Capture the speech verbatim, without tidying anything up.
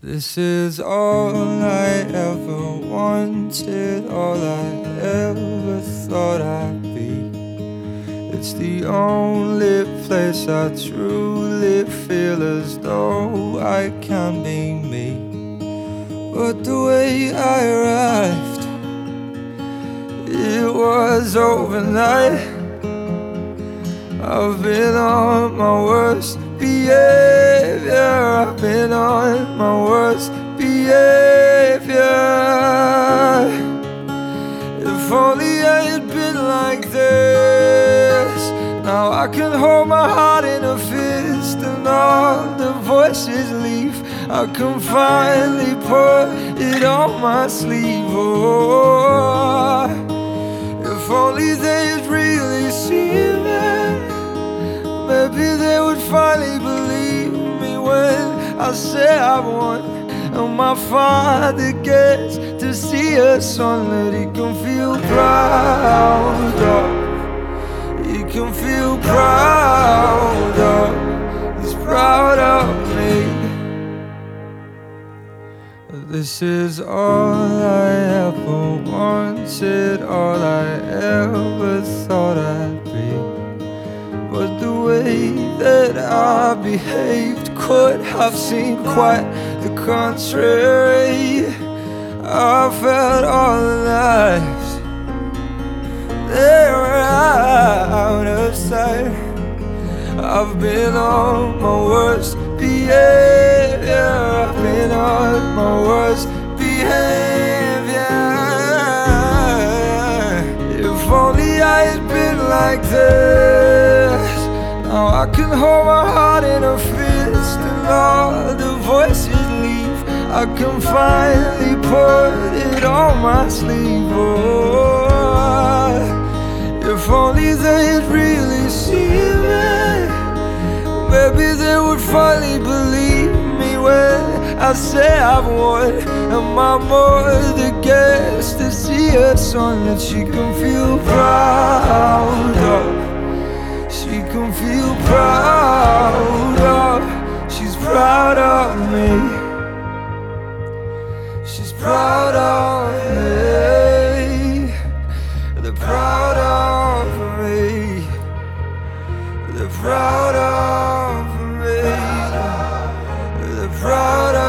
This is all I ever wanted, all I ever thought I'd be. It's the only place I truly feel as though I can be me. But the way I arrived, it was overnight. I've been on my worst behavior, I've been on my worst behavior. If only I had been like this. Now I can hold my heart in a fist and all the voices leave. I can finally put it on my sleeve. Oh, if only they'd really seen it, maybe they would finally believe me when I say I've won. And my father gets to see a son that he can feel proud of. He can feel proud of. He's proud of me. This is all I ever wanted, all I ever thought I'd be. But the way that I behaved could have seemed quite the contrary. I felt all the lives, they were out of sight. I've been on my worst behavior, I've been on my worst behavior. If only I had been like this. Now I can hold my heart in a fist and all the voices leave. I can finally put it on my sleeve. Oh, if only they'd really seen it, maybe they would finally believe me when I say I've won. And my mother gets to see her son that she can feel proud of. She can feel proud of. She's proud of me. She's proud of me. They're proud of me. They're proud of me. They're proud of me.